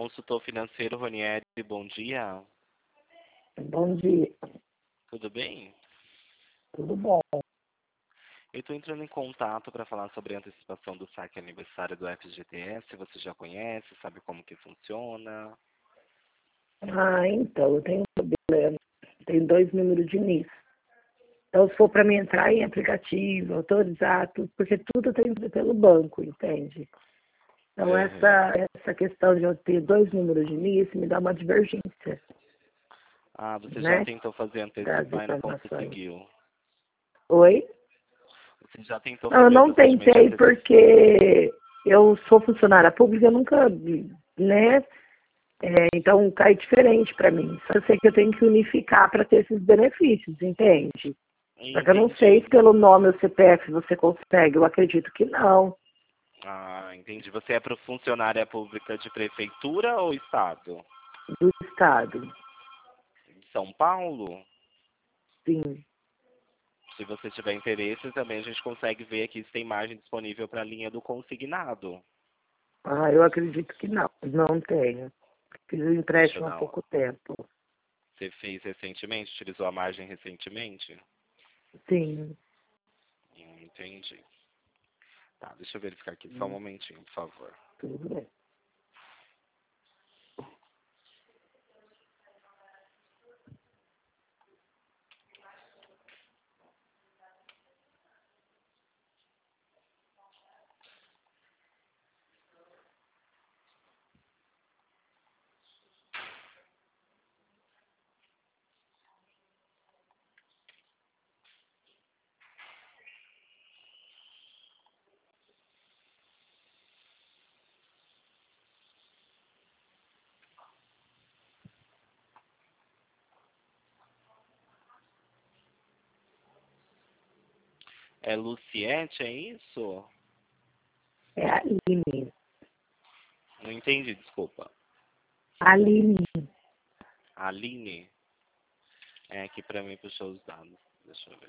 Consultor financeiro Ronieri, bom dia. Bom dia, Tudo bem? tudo bom? Eu estou entrando em contato para falar sobre a antecipação do saque aniversário do FGTS. Você já conhece, sabe como que funciona? Então, eu tenho um problema. Tenho 2 números de início. Então, se for para mim entrar em aplicativo, autorizar tudo, porque tudo tem que ser pelo banco, entende? Então, Uhum. essa questão de eu ter 2 números de início me dá uma divergência, Ah, você já né, tentou fazer das antecipar e não informações. conseguiu. Oi? Você já tentou Não, eu fazer o não procedimento de tentei antecipação? porque eu sou funcionária pública, eu nunca, né? Então cai diferente para mim. Só sei que eu tenho que unificar para ter esses benefícios, entende? Só que eu não sei Entendi. se pelo nome ou CPF você consegue. Eu acredito que não. Ah, entendi. Você é funcionária pública de prefeitura ou estado? Do estado. De São Paulo? Sim. Se você tiver interesse, também a gente consegue ver aqui se tem margem disponível para a linha do consignado. Eu acredito que não. Não tenho. Fiz o Deixa eu empréstimo há dar uma. pouco tempo. Você fez recentemente? Utilizou a margem recentemente? Sim. Entendi. Tá, deixa eu verificar aqui. Só um momentinho, por favor. Tudo bem. É Luciete, é isso? É a Aline. Não entendi, desculpa. Aline. Aline? É aqui pra mim puxou os dados. Deixa eu ver.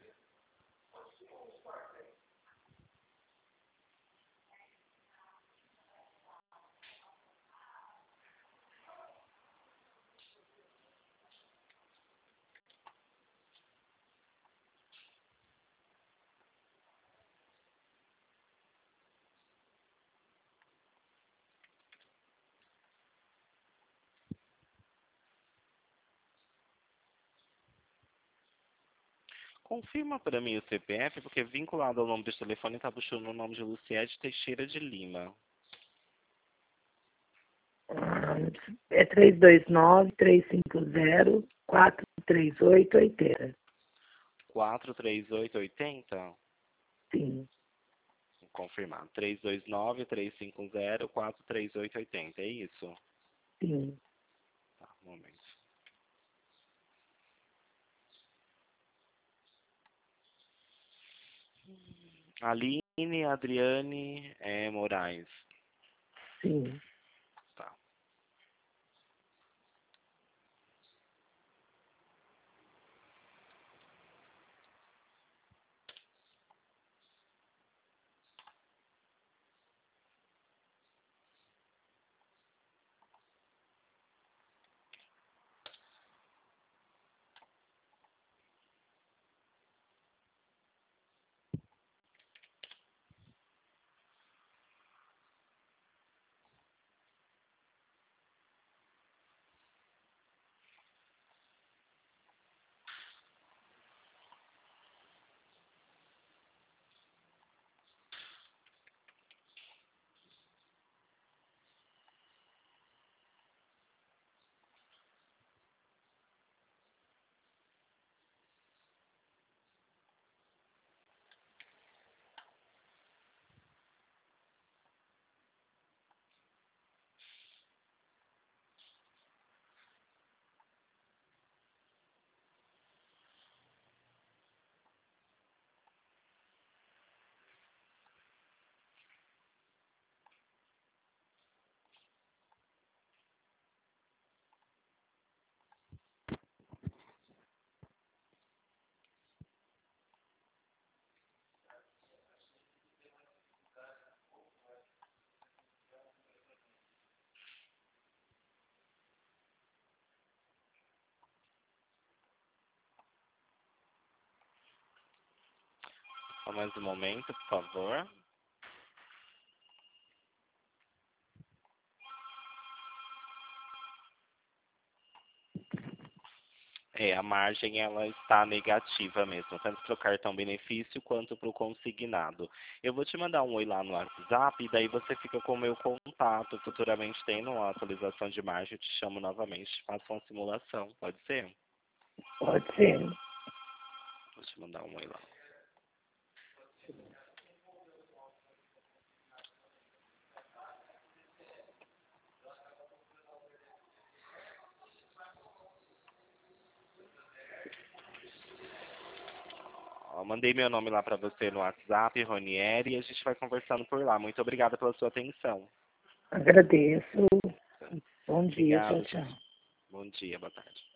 Confirma para mim o CPF, porque vinculado ao nome desse telefone está puxando o nome de Luciete Teixeira de Lima. É 329-350-438-80. 43880. Sim. Vou confirmar. 329-350-43880. É isso? Sim. Tá, um momento. Aline Adriane Moraes. Sim. Tá. Só mais um momento, por favor. A margem ela está negativa mesmo, tanto para o cartão benefício quanto para o consignado. Eu vou te mandar um oi lá no WhatsApp e daí você fica com o meu contato. Futuramente tendo uma atualização de margem, eu te chamo novamente, faço uma simulação, pode ser? Pode ser. Vou te mandar um oi lá. Mandei meu nome lá para você no WhatsApp, Ronieri, e a gente vai conversando por lá. Muito obrigada pela sua atenção. Agradeço. Bom dia, tchau, Obrigado. tchau. Bom dia, boa tarde.